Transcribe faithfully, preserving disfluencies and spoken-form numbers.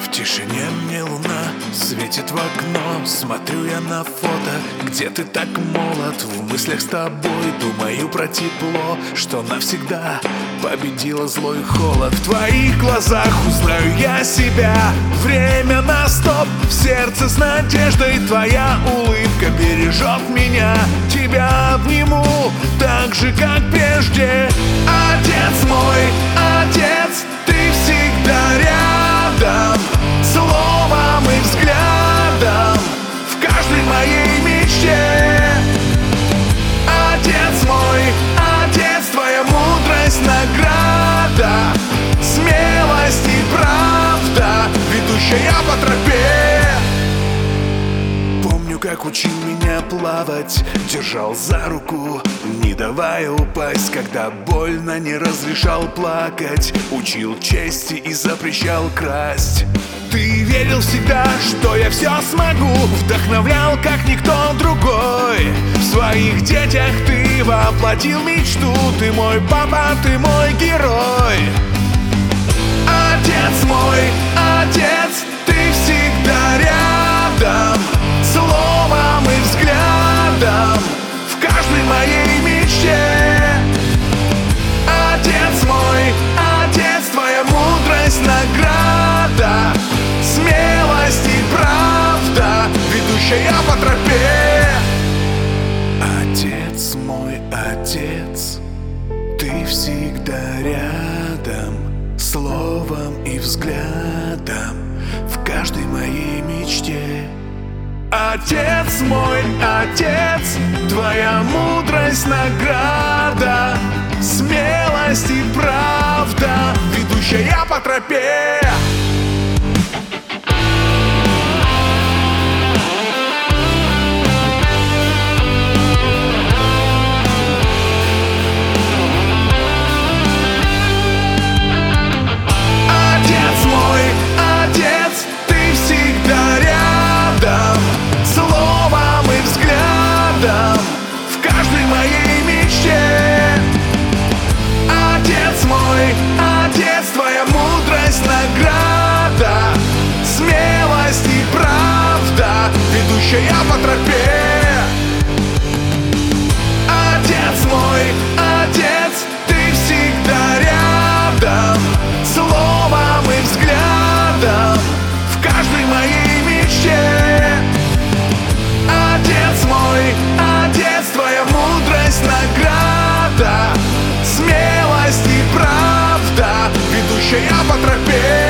В тишине мне луна светит в окно. Смотрю я на фото, где ты так молод. В мыслях с тобой думаю про тепло, что навсегда победила злой холод. В твоих глазах узнаю я себя. Время на стоп, в сердце с надеждой. Твоя улыбка бережет меня. Тебя обниму так же, как прежде. Отец мой, отец, ты всегда рядом, словом и взглядом, в каждой моей мечте. Отец мой, отец, твоя мудрость награда, смелость и правда, ведущая по тропе. Помню, как учил меня плавать, держал за руку, не давая упасть, когда больно, не разрешал плакать, учил чести и запрещал красть. Ты верил всегда, что я все смогу, вдохновлял, как никто другой. В своих детях ты воплотил мечту, ты мой папа, ты мой герой. Отец мой, отец, ты всегда рядом, словом и взглядом, в каждой моей мечте. Отец мой, отец, твоя мудрость награда, смелость и правда, ведущая по тропе. Отец мой, отец, ты всегда рядом, словом и взглядом, в каждой моей мечте. Отец мой, отец, твоя мудрость награда, смелость и правда, ведущая по тропе. Отец мой, отец, ты всегда рядом, словом и взглядом, в каждой моей мечте. Отец мой, отец, твоя мудрость награда, смелость и правда, ведущая по тропе. Отец мой, отец, ты всегда рядом, словом и взглядом, в каждой моей мечте. Отец мой, отец, твоя мудрость награда, смелость и правда, ведущая по тропе.